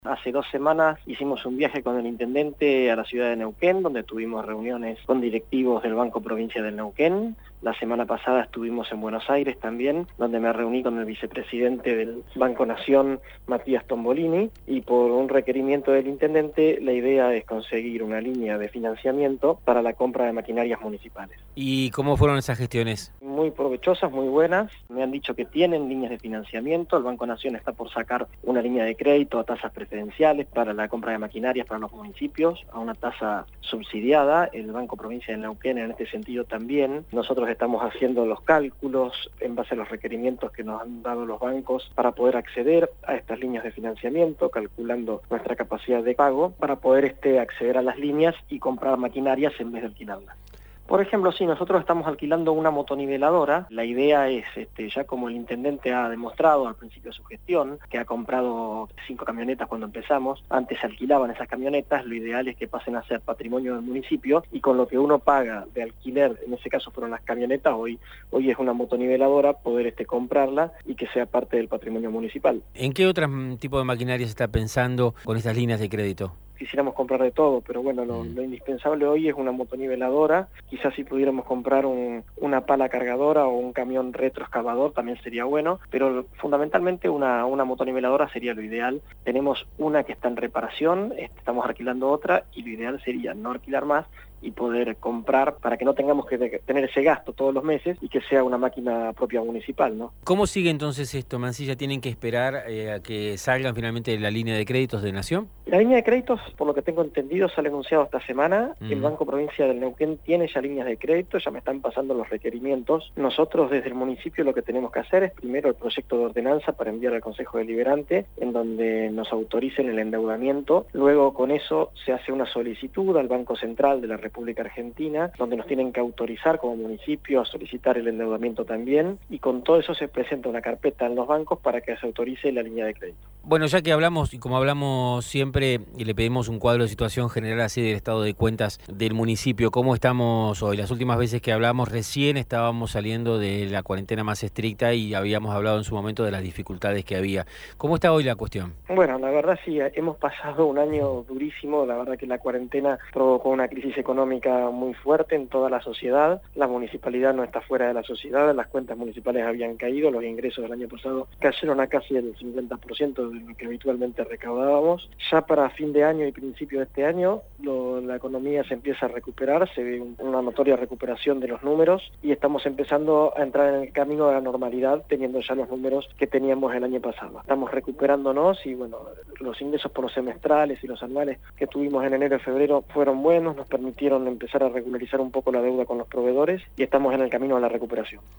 Hace 2 semanas hicimos un viaje con el intendente a la ciudad de Neuquén, donde tuvimos reuniones con directivos del Banco Provincia del Neuquén. La semana pasada estuvimos en Buenos Aires también, donde me reuní con el vicepresidente del Banco Nación, Matías Tombolini, y por un requerimiento del intendente, la idea es conseguir una línea de financiamiento para la compra de maquinarias municipales. ¿Y cómo fueron esas gestiones? Muy provechosas, muy buenas. Me han dicho que tienen líneas de financiamiento. El Banco Nación está por sacar una línea de crédito a tasas preferenciales para la compra de maquinarias para los municipios, a una tasa subsidiada. El Banco Provincia de Neuquén en este sentido también. Nosotros estamos haciendo los cálculos en base a los requerimientos que nos han dado los bancos para poder acceder a estas líneas de financiamiento, calculando nuestra capacidad de pago para poder acceder a las líneas y comprar maquinarias en vez de alquilarlas. Por ejemplo, sí, nosotros estamos alquilando una motoniveladora. La idea es, ya como el intendente ha demostrado al principio de su gestión, que ha comprado 5 camionetas cuando empezamos, antes se alquilaban esas camionetas, lo ideal es que pasen a ser patrimonio del municipio y con lo que uno paga de alquiler, en ese caso fueron las camionetas, hoy es una motoniveladora, poder comprarla y que sea parte del patrimonio municipal. ¿En qué otro tipo de maquinaria se está pensando con estas líneas de crédito? Quisiéramos comprar de todo, pero bueno, lo indispensable hoy es una motoniveladora. Quizás si pudiéramos comprar una pala cargadora o un camión retroexcavador también sería bueno, pero fundamentalmente una motoniveladora sería lo ideal. Tenemos una que está en reparación, estamos alquilando otra y lo ideal sería no alquilar más y poder comprar para que no tengamos que tener ese gasto todos los meses y que sea una máquina propia municipal, ¿no? ¿Cómo sigue entonces esto, Mancilla? ¿Tienen que esperar a que salgan finalmente la línea de créditos de Nación? La línea de créditos, por lo que tengo entendido, sale anunciado esta semana. El Banco Provincia del Neuquén tiene ya líneas de crédito, ya me están pasando los requerimientos. Nosotros desde el municipio lo que tenemos que hacer es primero el proyecto de ordenanza para enviar al Consejo Deliberante, en donde nos autoricen el endeudamiento. Luego con eso se hace una solicitud al Banco Central de la República Argentina, donde nos tienen que autorizar como municipio a solicitar el endeudamiento también, y con todo eso se presenta una carpeta en los bancos para que se autorice la línea de crédito. Bueno, ya que hablamos, y como hablamos siempre, y le pedimos un cuadro de situación general así del estado de cuentas del municipio, ¿cómo estamos hoy? Las últimas veces que hablamos, recién estábamos saliendo de la cuarentena más estricta y habíamos hablado en su momento de las dificultades que había. ¿Cómo está hoy la cuestión? Bueno, la verdad sí, hemos pasado un año durísimo. La verdad que la cuarentena provocó una crisis económica muy fuerte en toda la sociedad. La municipalidad no está fuera de la sociedad, las cuentas municipales habían caído, los ingresos del año pasado cayeron a casi el 50% de lo que habitualmente recaudábamos. Ya para fin de año y principio de este año la economía se empieza a recuperar, se ve una notoria recuperación de los números y estamos empezando a entrar en el camino de la normalidad teniendo ya los números que teníamos el año pasado. Estamos recuperándonos y bueno, los ingresos por los semestrales y los anuales que tuvimos en enero y febrero fueron buenos, nos permitieron empezar a regularizar un poco la deuda con los proveedores y estamos en el camino de la recuperación.